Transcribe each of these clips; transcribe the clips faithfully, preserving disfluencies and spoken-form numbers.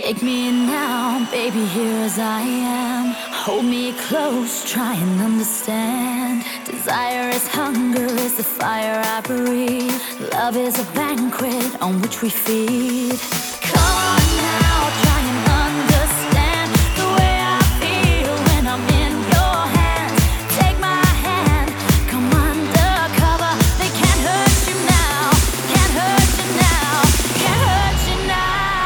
Take me now, baby, here as I am. Hold me close, try and understand. Desire is hunger, is the fire I breathe. Love is a banquet on which we feed. Come on now, try and understand the way I feel when I'm in your hands. Take my hand, come undercover. They can't hurt you now, can't hurt you now, can't hurt you now.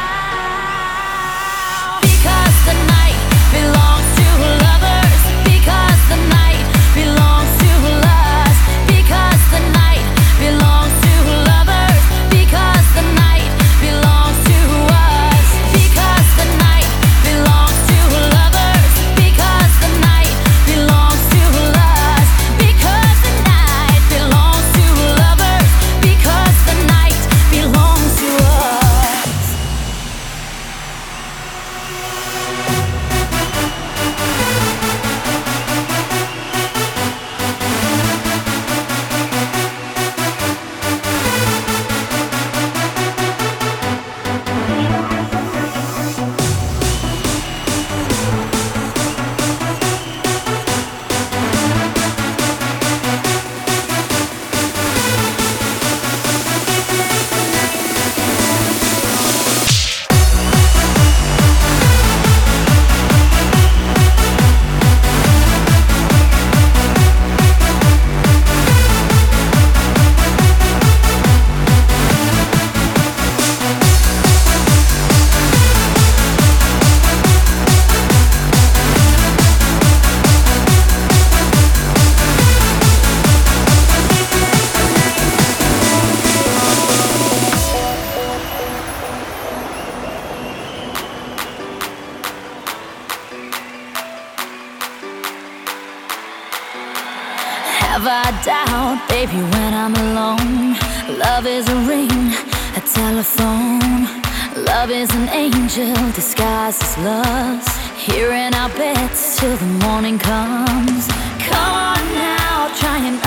Because the night belongs to lovers. Because the night belongs to us. Because the night belongs to lovers. Because the night belongs to us. Because the night belongs to lovers. Because the night belongs to us. Because the night belongs to lovers. Because the night belongs to us. Have I doubt, baby, when I'm alone? Love is a ring, a telephone. Love is an angel disguised as lust. Here in our beds till the morning comes. Come on now, try and